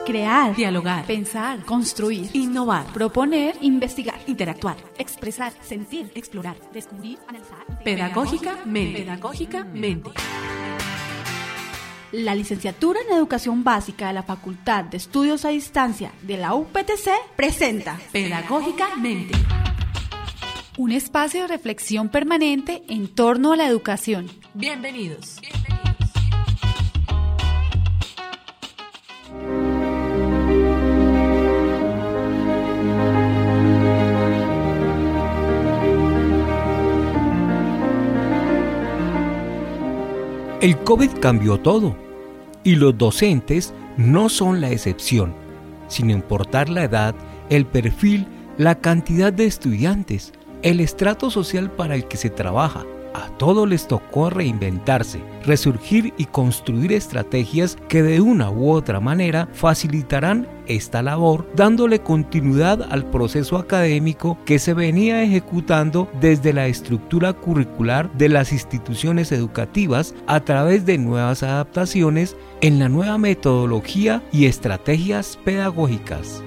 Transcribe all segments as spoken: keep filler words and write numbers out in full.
Crear, dialogar, pensar, construir, innovar, proponer, investigar, interactuar, expresar, sentir, explorar, descubrir, analizar. Pedagógicamente. Pedagógicamente. La licenciatura en Educación Básica de la Facultad de Estudios a Distancia de la U P T C presenta Pedagógicamente, un espacio de reflexión permanente en torno a la educación. Bienvenidos. El COVID cambió todo, y los docentes no son la excepción, sin importar la edad, el perfil, la cantidad de estudiantes, el estrato social para el que se trabaja. A todos les tocó reinventarse, resurgir y construir estrategias que de una u otra manera facilitarán esta labor, dándole continuidad al proceso académico que se venía ejecutando desde la estructura curricular de las instituciones educativas a través de nuevas adaptaciones en la nueva metodología y estrategias pedagógicas.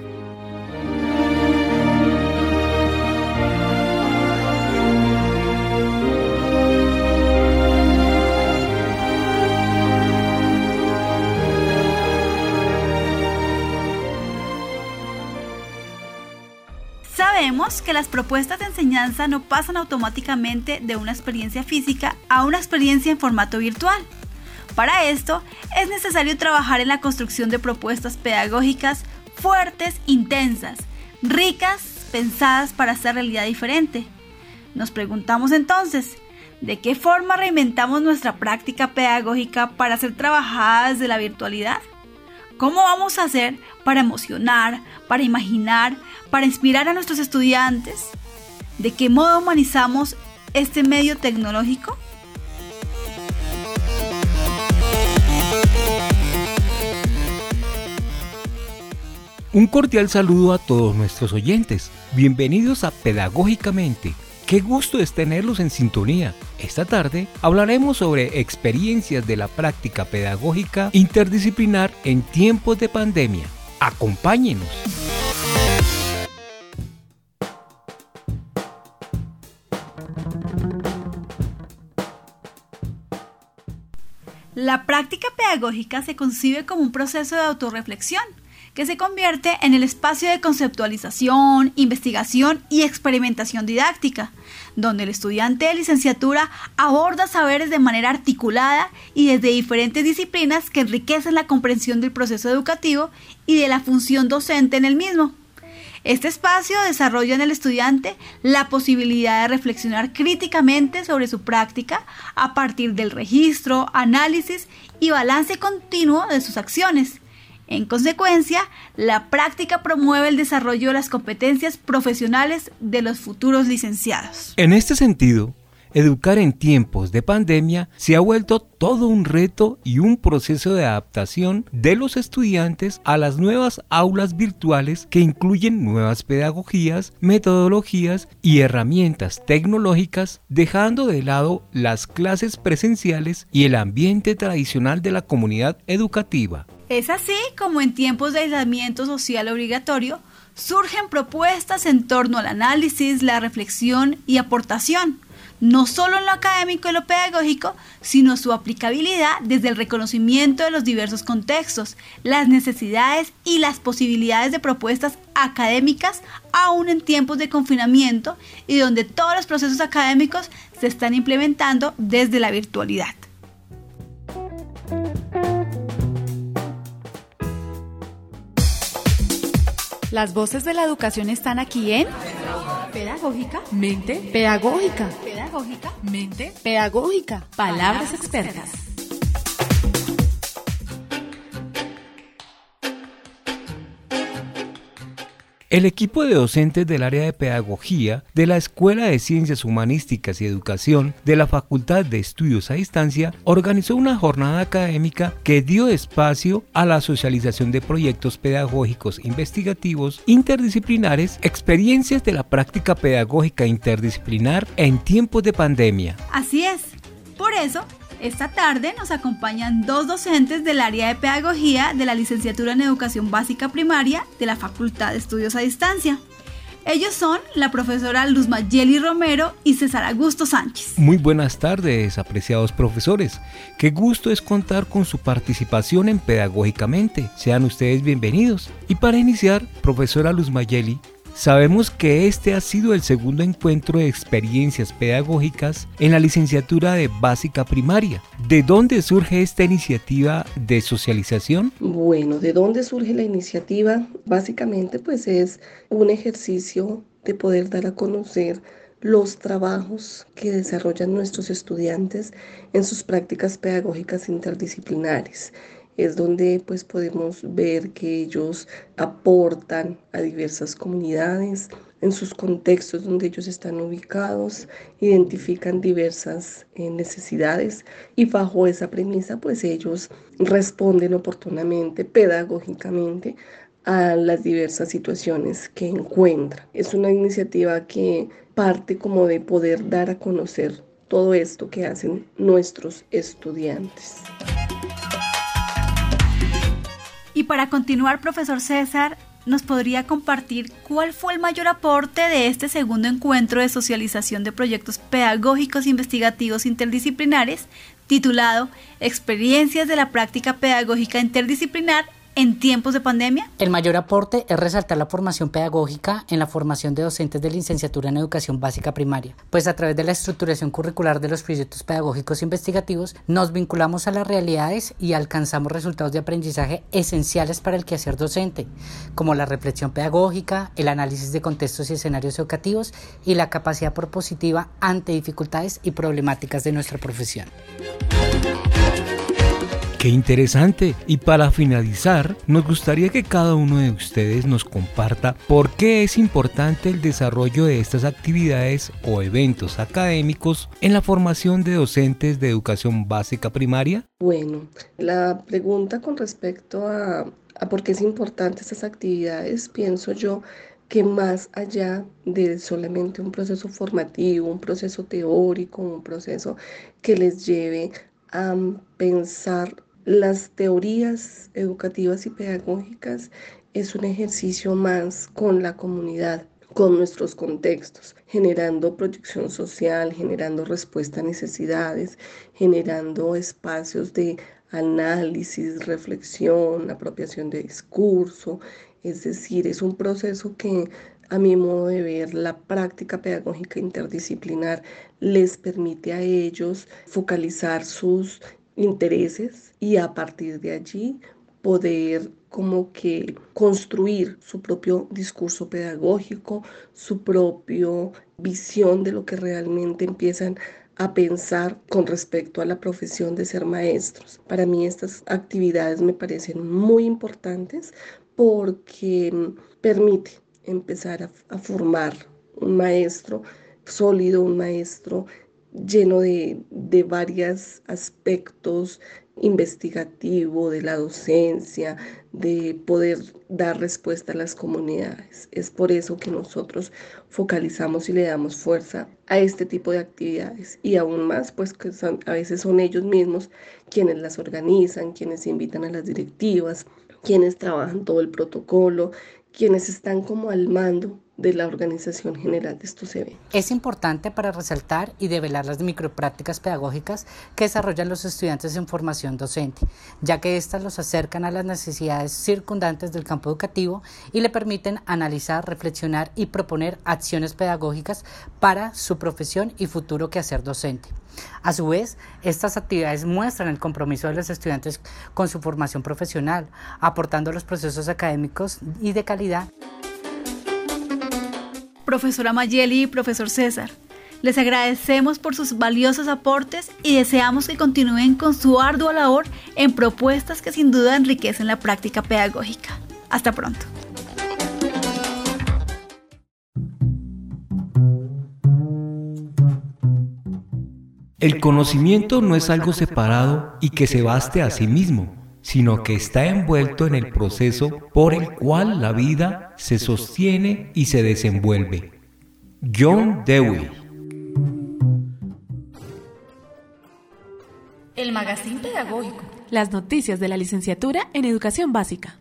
Sabemos que las propuestas de enseñanza no pasan automáticamente de una experiencia física a una experiencia en formato virtual. Para esto, es necesario trabajar en la construcción de propuestas pedagógicas fuertes, intensas, ricas, pensadas para hacer realidad diferente. Nos preguntamos entonces, ¿de qué forma reinventamos nuestra práctica pedagógica para ser trabajada desde la virtualidad? ¿Cómo vamos a hacer para emocionar, para imaginar, para inspirar a nuestros estudiantes? ¿De qué modo humanizamos este medio tecnológico? Un cordial saludo a todos nuestros oyentes. Bienvenidos a Pedagógicamente. Qué gusto es tenerlos en sintonía. Esta tarde hablaremos sobre experiencias de la práctica pedagógica interdisciplinar en tiempos de pandemia. Acompáñenos. La práctica pedagógica se concibe como un proceso de autorreflexión que se convierte en el espacio de conceptualización, investigación y experimentación didáctica, donde el estudiante de licenciatura aborda saberes de manera articulada y desde diferentes disciplinas que enriquecen la comprensión del proceso educativo y de la función docente en el mismo. Este espacio desarrolla en el estudiante la posibilidad de reflexionar críticamente sobre su práctica a partir del registro, análisis y balance continuo de sus acciones. En consecuencia, la práctica promueve el desarrollo de las competencias profesionales de los futuros licenciados. En este sentido, educar en tiempos de pandemia se ha vuelto todo un reto y un proceso de adaptación de los estudiantes a las nuevas aulas virtuales que incluyen nuevas pedagogías, metodologías y herramientas tecnológicas, dejando de lado las clases presenciales y el ambiente tradicional de la comunidad educativa. Es así como en tiempos de aislamiento social obligatorio surgen propuestas en torno al análisis, la reflexión y aportación, no solo en lo académico y lo pedagógico, sino su aplicabilidad desde el reconocimiento de los diversos contextos, las necesidades y las posibilidades de propuestas académicas aún en tiempos de confinamiento y donde todos los procesos académicos se están implementando desde la virtualidad. Las voces de la educación están aquí en Pedagógica mente, Pedagógica Pedagógica mente, Pedagógica palabras expertas. El equipo de docentes del área de pedagogía de la Escuela de Ciencias Humanísticas y Educación de la Facultad de Estudios a Distancia organizó una jornada académica que dio espacio a la socialización de proyectos pedagógicos investigativos interdisciplinares, experiencias de la práctica pedagógica interdisciplinar en tiempos de pandemia. Así es. Por eso, Esta tarde nos acompañan dos docentes del área de pedagogía de la licenciatura en educación básica primaria de la Facultad de Estudios a Distancia. Ellos son la profesora Luz Mayeli Romero y César Augusto Sánchez. Muy buenas tardes, apreciados profesores. Qué gusto es contar con su participación en Pedagógicamente. Sean ustedes bienvenidos. Y para iniciar, profesora Luz Mayeli, sabemos que este ha sido el segundo encuentro de experiencias pedagógicas en la licenciatura de básica primaria. ¿De dónde surge esta iniciativa de socialización? Bueno, ¿de dónde surge la iniciativa? Básicamente, pues es un ejercicio de poder dar a conocer los trabajos que desarrollan nuestros estudiantes en sus prácticas pedagógicas interdisciplinares. Es donde pues podemos ver que ellos aportan a diversas comunidades en sus contextos donde ellos están ubicados, identifican diversas eh, necesidades y bajo esa premisa pues ellos responden oportunamente, pedagógicamente a las diversas situaciones que encuentran. Es una iniciativa que parte como de poder dar a conocer todo esto que hacen nuestros estudiantes. Y para continuar, profesor César, ¿nos podría compartir cuál fue el mayor aporte de este segundo encuentro de socialización de proyectos pedagógicos investigativos interdisciplinares titulado Experiencias de la práctica pedagógica interdisciplinar en tiempos de pandemia? El mayor aporte es resaltar la formación pedagógica en la formación de docentes de licenciatura en educación básica primaria, pues a través de la estructuración curricular de los proyectos pedagógicos investigativos nos vinculamos a las realidades y alcanzamos resultados de aprendizaje esenciales para el quehacer docente, como la reflexión pedagógica, el análisis de contextos y escenarios educativos y la capacidad propositiva ante dificultades y problemáticas de nuestra profesión. ¡Qué interesante! Y para finalizar, nos gustaría que cada uno de ustedes nos comparta por qué es importante el desarrollo de estas actividades o eventos académicos en la formación de docentes de educación básica primaria. Bueno, la pregunta con respecto a, a por qué es importante estas actividades, pienso yo que más allá de solamente un proceso formativo, un proceso teórico, un proceso que les lleve a pensar las teorías educativas y pedagógicas, es un ejercicio más con la comunidad, con nuestros contextos, generando proyección social, generando respuesta a necesidades, generando espacios de análisis, reflexión, apropiación de discurso. Es decir, es un proceso que, a mi modo de ver, la práctica pedagógica interdisciplinar les permite a ellos focalizar sus intereses y a partir de allí poder como que construir su propio discurso pedagógico, su propia visión de lo que realmente empiezan a pensar con respecto a la profesión de ser maestros. Para mí estas actividades me parecen muy importantes porque permite empezar a, a formar un maestro sólido, un maestro lleno de, de varios aspectos investigativo, de la docencia, de poder dar respuesta a las comunidades. Es por eso que nosotros focalizamos y le damos fuerza a este tipo de actividades y aún más, pues que son, a veces son ellos mismos quienes las organizan, quienes invitan a las directivas, quienes trabajan todo el protocolo, quienes están como al mando de la organización general de estos eventos. Es importante para resaltar y develar las microprácticas pedagógicas que desarrollan los estudiantes en formación docente, ya que éstas los acercan a las necesidades circundantes del campo educativo y le permiten analizar, reflexionar y proponer acciones pedagógicas para su profesión y futuro quehacer docente. A su vez, estas actividades muestran el compromiso de los estudiantes con su formación profesional, aportando a los procesos académicos y de calidad. Profesora Mayeli y profesor César, les agradecemos por sus valiosos aportes y deseamos que continúen con su ardua labor en propuestas que sin duda enriquecen la práctica pedagógica. Hasta pronto. El conocimiento no es algo separado y que se baste a sí mismo, sino que está envuelto en el proceso por el cual la vida se sostiene y se desenvuelve. John Dewey. El magazine pedagógico. Las noticias de la licenciatura en Educación Básica.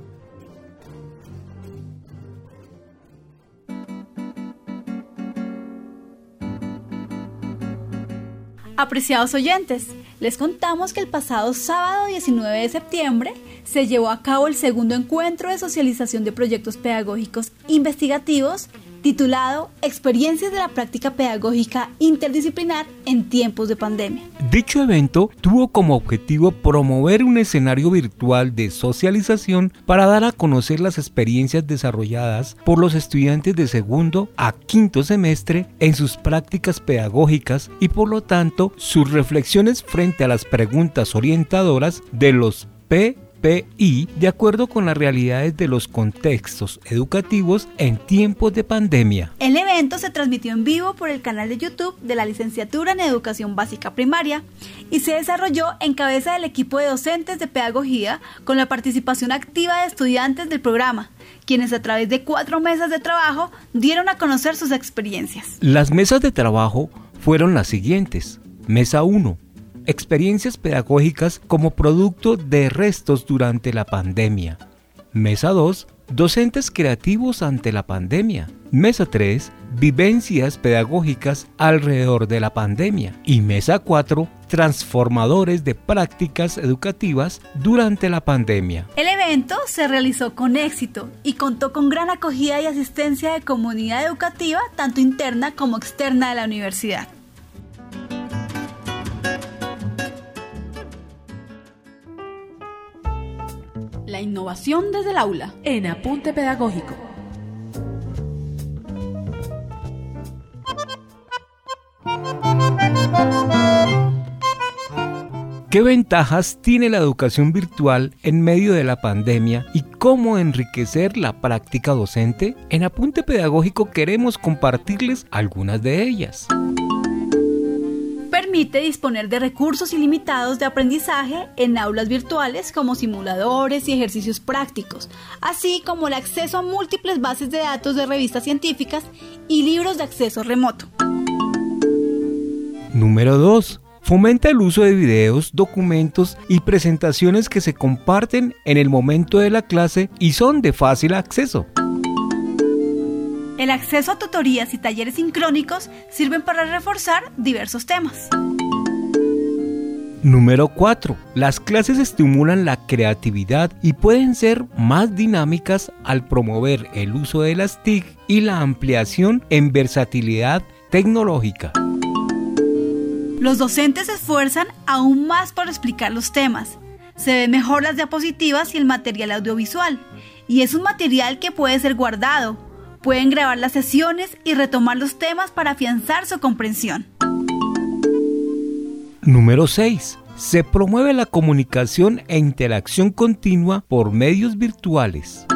Apreciados oyentes, les contamos que el pasado sábado diecinueve de septiembre se llevó a cabo el segundo encuentro de socialización de proyectos pedagógicos investigativos titulado Experiencias de la práctica pedagógica interdisciplinar en tiempos de pandemia. Dicho evento tuvo como objetivo promover un escenario virtual de socialización para dar a conocer las experiencias desarrolladas por los estudiantes de segundo a quinto semestre en sus prácticas pedagógicas y por lo tanto sus reflexiones frente a las preguntas orientadoras de los P P I de acuerdo con las realidades de los contextos educativos en tiempos de pandemia. El evento se transmitió en vivo por el canal de YouTube de la Licenciatura en Educación Básica Primaria y se desarrolló en cabeza del equipo de docentes de pedagogía con la participación activa de estudiantes del programa, quienes a través de cuatro mesas de trabajo dieron a conocer sus experiencias. Las mesas de trabajo fueron las siguientes. Mesa uno. Experiencias pedagógicas como producto de restos durante la pandemia. Mesa dos. Docentes creativos ante la pandemia. Mesa tres. Vivencias pedagógicas alrededor de la pandemia. Y Mesa cuatro. Transformadores de prácticas educativas durante la pandemia. El evento se realizó con éxito y contó con gran acogida y asistencia de comunidad educativa, tanto interna como externa de la universidad. La innovación desde el aula en Apunte Pedagógico. ¿Qué ventajas tiene la educación virtual en medio de la pandemia y cómo enriquecer la práctica docente? En Apunte Pedagógico queremos compartirles algunas de ellas. Permite disponer de recursos ilimitados de aprendizaje en aulas virtuales como simuladores y ejercicios prácticos, así como el acceso a múltiples bases de datos de revistas científicas y libros de acceso remoto. Número dos. Fomenta el uso de videos, documentos y presentaciones que se comparten en el momento de la clase y son de fácil acceso. El acceso a tutorías y talleres sincrónicos sirven para reforzar diversos temas. Número cuatro. Las clases estimulan la creatividad y pueden ser más dinámicas al promover el uso de las T I C y la ampliación en versatilidad tecnológica. Los docentes se esfuerzan aún más por explicar los temas. Se ven mejor las diapositivas y el material audiovisual, y es un material que puede ser guardado. Pueden grabar las sesiones y retomar los temas para afianzar su comprensión. Número seis. Se promueve la comunicación e interacción continua por medios virtuales.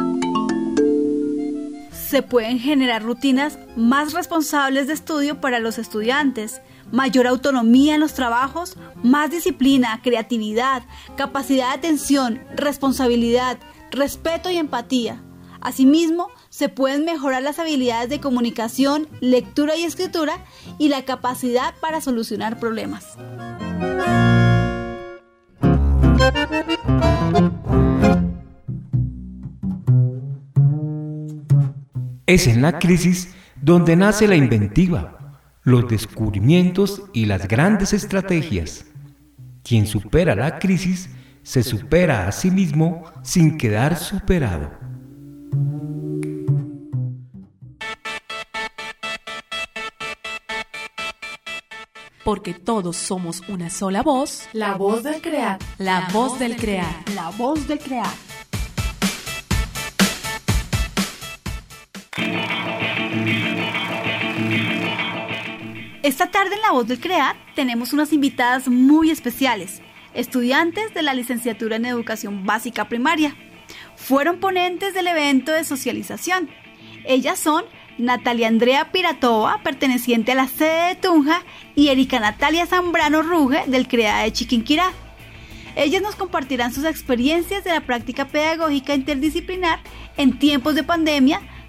Se pueden generar rutinas más responsables de estudio para los estudiantes, mayor autonomía en los trabajos, más disciplina, creatividad, capacidad de atención, responsabilidad, respeto y empatía. Asimismo, se pueden mejorar las habilidades de comunicación, lectura y escritura y la capacidad para solucionar problemas. Es en la crisis donde nace la inventiva, los descubrimientos y las grandes estrategias. Quien supera la crisis se supera a sí mismo sin quedar superado. Porque todos somos una sola voz. La voz del crear. La voz del crear. La voz del crear. Esta tarde en La Voz del Crear tenemos unas invitadas muy especiales, estudiantes de la Licenciatura en Educación Básica Primaria. Fueron ponentes del evento de socialización. Ellas son Natalia Andrea Piratova, perteneciente a la sede de Tunja, y Erika Natalia Zambrano Ruge, del CREA de Chiquinquirá. Ellas nos compartirán sus experiencias de la práctica pedagógica interdisciplinar en tiempos de pandemia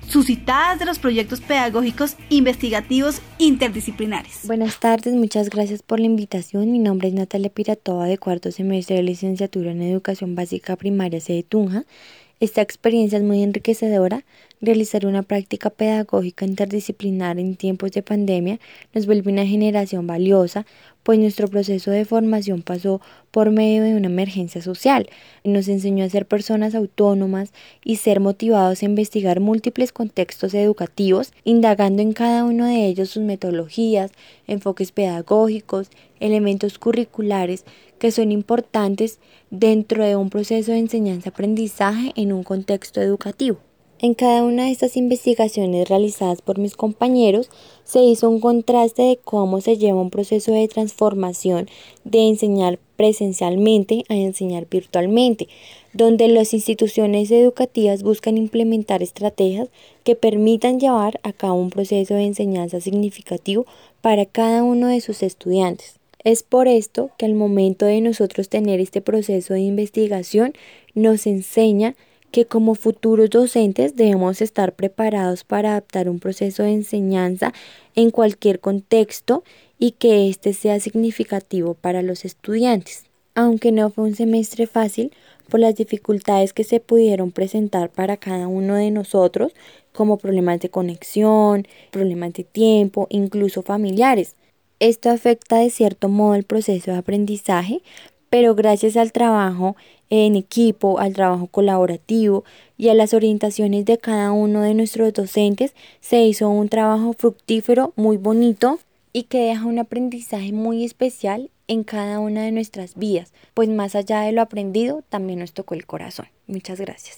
suscitadas de los proyectos pedagógicos investigativos interdisciplinares. Buenas tardes, muchas gracias por la invitación. Mi nombre es Natalia Piratova, de cuarto semestre de licenciatura en Educación Básica Primaria sede Tunja. Esta experiencia es muy enriquecedora. Realizar una práctica pedagógica interdisciplinar en tiempos de pandemia nos vuelve una generación valiosa, pues nuestro proceso de formación pasó por medio de una emergencia social. Nos enseñó a ser personas autónomas y ser motivados a investigar múltiples contextos educativos, indagando en cada uno de ellos sus metodologías, enfoques pedagógicos, elementos curriculares que son importantes dentro de un proceso de enseñanza-aprendizaje en un contexto educativo. En cada una de estas investigaciones realizadas por mis compañeros se hizo un contraste de cómo se lleva un proceso de transformación de enseñar presencialmente a enseñar virtualmente, donde las instituciones educativas buscan implementar estrategias que permitan llevar a cabo un proceso de enseñanza significativo para cada uno de sus estudiantes. Es por esto que al momento de nosotros tener este proceso de investigación nos enseña que como futuros docentes debemos estar preparados para adaptar un proceso de enseñanza en cualquier contexto y que éste sea significativo para los estudiantes. Aunque no fue un semestre fácil por las dificultades que se pudieron presentar para cada uno de nosotros, como problemas de conexión, problemas de tiempo, incluso familiares. Esto afecta de cierto modo el proceso de aprendizaje, pero gracias al trabajo en equipo, al trabajo colaborativo y a las orientaciones de cada uno de nuestros docentes, se hizo un trabajo fructífero muy bonito y que deja un aprendizaje muy especial en cada una de nuestras vidas, pues más allá de lo aprendido, también nos tocó el corazón. Muchas gracias.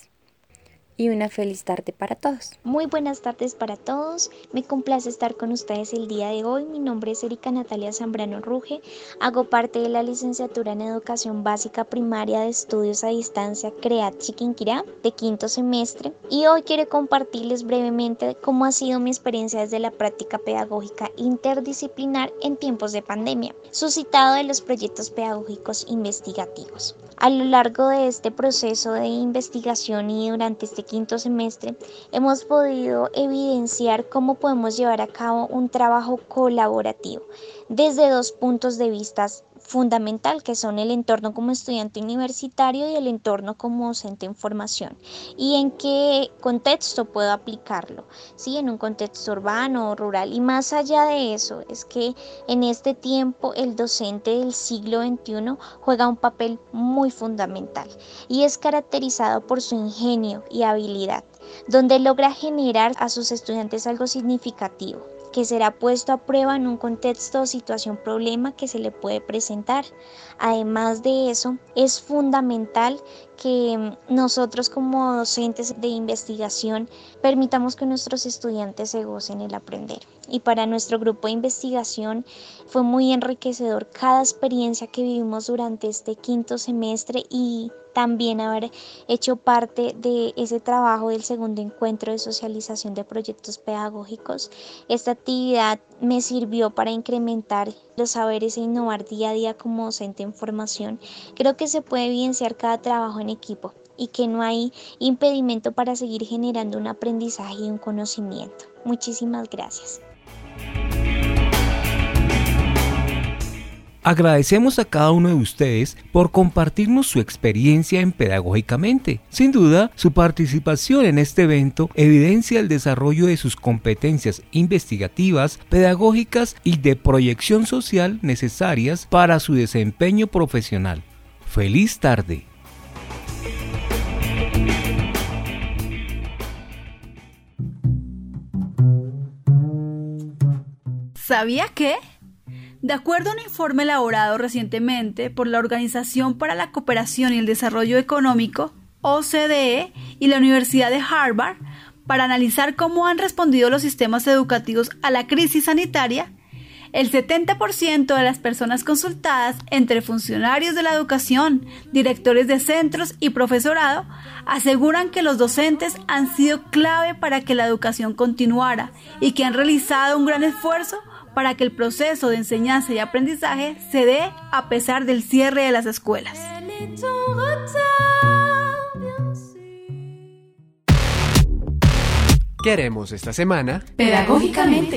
Y una feliz tarde para todos. Muy buenas tardes para todos. Me complace estar con ustedes el día de hoy. Mi nombre es Erika Natalia Zambrano Ruge. Hago parte de la licenciatura en Educación Básica Primaria de Estudios a Distancia CREAT Chiquinquirá de quinto semestre. Y hoy quiero compartirles brevemente cómo ha sido mi experiencia desde la práctica pedagógica interdisciplinar en tiempos de pandemia, suscitado de los proyectos pedagógicos investigativos. A lo largo de este proceso de investigación y durante este quinto semestre hemos podido evidenciar cómo podemos llevar a cabo un trabajo colaborativo desde dos puntos de vista fundamental, que son el entorno como estudiante universitario y el entorno como docente en formación, y en qué contexto puedo aplicarlo, ¿sí? En un contexto urbano o rural. Y más allá de eso, es que en este tiempo el docente del siglo veintiuno juega un papel muy fundamental y es caracterizado por su ingenio y habilidad, donde logra generar a sus estudiantes algo significativo, que será puesto a prueba en un contexto o situación problema que se le puede presentar. Además de eso, es fundamental que nosotros como docentes de investigación permitamos que nuestros estudiantes se gocen el aprender. Y para nuestro grupo de investigación fue muy enriquecedor cada experiencia que vivimos durante este quinto semestre y también haber hecho parte de ese trabajo del segundo encuentro de socialización de proyectos pedagógicos. Esta actividad me sirvió para incrementar los saberes e innovar día a día como docente en formación. Creo que se puede evidenciar cada trabajo en equipo y que no hay impedimento para seguir generando un aprendizaje y un conocimiento. Muchísimas gracias. Agradecemos a cada uno de ustedes por compartirnos su experiencia en Pedagógicamente. Sin duda, su participación en este evento evidencia el desarrollo de sus competencias investigativas, pedagógicas y de proyección social necesarias para su desempeño profesional. ¡Feliz tarde! ¿Sabía que? De acuerdo a un informe elaborado recientemente por la Organización para la Cooperación y el Desarrollo Económico, O C D E, y la Universidad de Harvard, para analizar cómo han respondido los sistemas educativos a la crisis sanitaria, el setenta por ciento de las personas consultadas, entre funcionarios de la educación, directores de centros y profesorado, aseguran que los docentes han sido clave para que la educación continuara y que han realizado un gran esfuerzo para que el proceso de enseñanza y aprendizaje se dé a pesar del cierre de las escuelas. ¿Qué haremos esta semana? Pedagógicamente.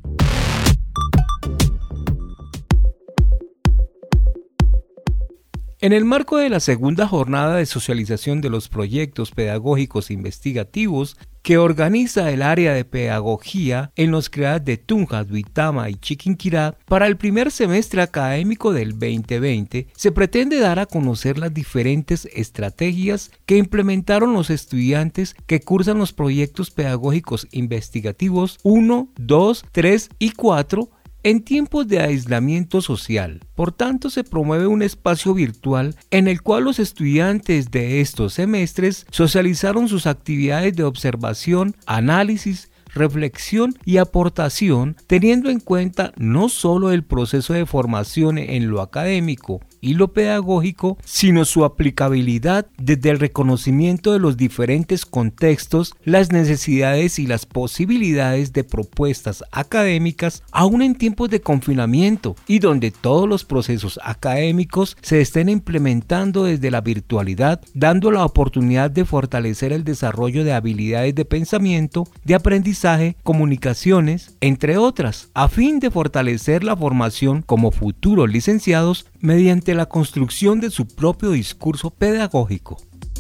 En el marco de la segunda jornada de socialización de los proyectos pedagógicos investigativos que organiza el área de pedagogía en los C R E A D de Tunja, Duitama y Chiquinquirá, para el primer semestre académico del veinte veinte, se pretende dar a conocer las diferentes estrategias que implementaron los estudiantes que cursan los proyectos pedagógicos investigativos uno, dos, tres y cuatro en tiempos de aislamiento social. Por tanto, se promueve un espacio virtual en el cual los estudiantes de estos semestres socializaron sus actividades de observación, análisis, reflexión y aportación, teniendo en cuenta no solo el proceso de formación en lo académico y lo pedagógico, sino su aplicabilidad desde el reconocimiento de los diferentes contextos, las necesidades y las posibilidades de propuestas académicas, aún en tiempos de confinamiento y donde todos los procesos académicos se estén implementando desde la virtualidad, dando la oportunidad de fortalecer el desarrollo de habilidades de pensamiento, de aprendizaje, comunicaciones, entre otras, a fin de fortalecer la formación como futuros licenciados mediante la construcción de su propio discurso pedagógico.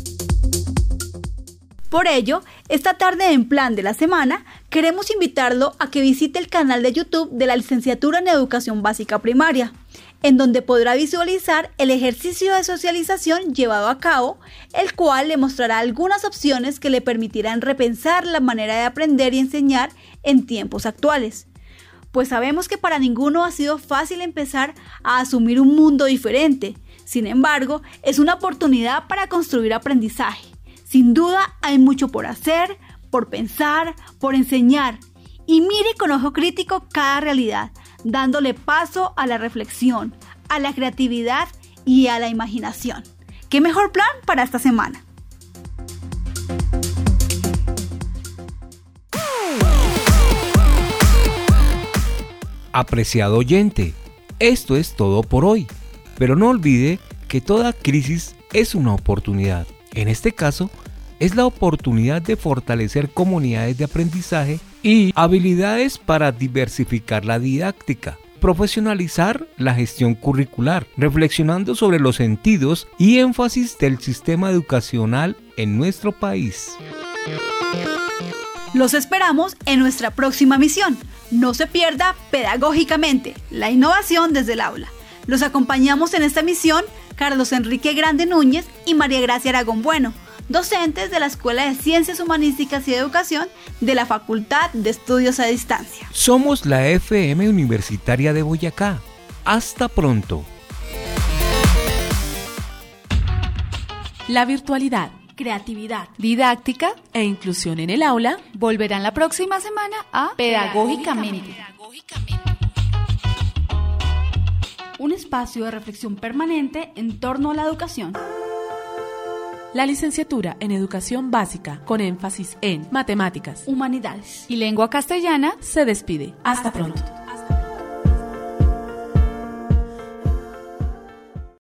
Por ello, esta tarde en Plan de la Semana, queremos invitarlo a que visite el canal de YouTube de la Licenciatura en Educación Básica Primaria, en donde podrá visualizar el ejercicio de socialización llevado a cabo, el cual le mostrará algunas opciones que le permitirán repensar la manera de aprender y enseñar en tiempos actuales. Pues sabemos que para ninguno ha sido fácil empezar a asumir un mundo diferente. Sin embargo, es una oportunidad para construir aprendizaje. Sin duda hay mucho por hacer, por pensar, por enseñar. Y mire con ojo crítico cada realidad, dándole paso a la reflexión, a la creatividad y a la imaginación. ¿Qué mejor plan para esta semana? Apreciado oyente, esto es todo por hoy, pero no olvide que toda crisis es una oportunidad. En este caso, es la oportunidad de fortalecer comunidades de aprendizaje y habilidades para diversificar la didáctica, profesionalizar la gestión curricular, reflexionando sobre los sentidos y énfasis del sistema educacional en nuestro país. Los esperamos en nuestra próxima misión. No se pierda Pedagógicamente, la innovación desde el aula. Los acompañamos en esta misión Carlos Enrique Grande Núñez y María Gracia Aragón Bueno, docentes de la Escuela de Ciencias Humanísticas y Educación de la Facultad de Estudios a Distancia. Somos la F M Universitaria de Boyacá. Hasta pronto. La virtualidad, creatividad, didáctica e inclusión en el aula volverán la próxima semana a Pedagógicamente. Un espacio de reflexión permanente en torno a la educación. La licenciatura en Educación Básica, con énfasis en Matemáticas, Humanidades y Lengua Castellana, se despide. Hasta pronto.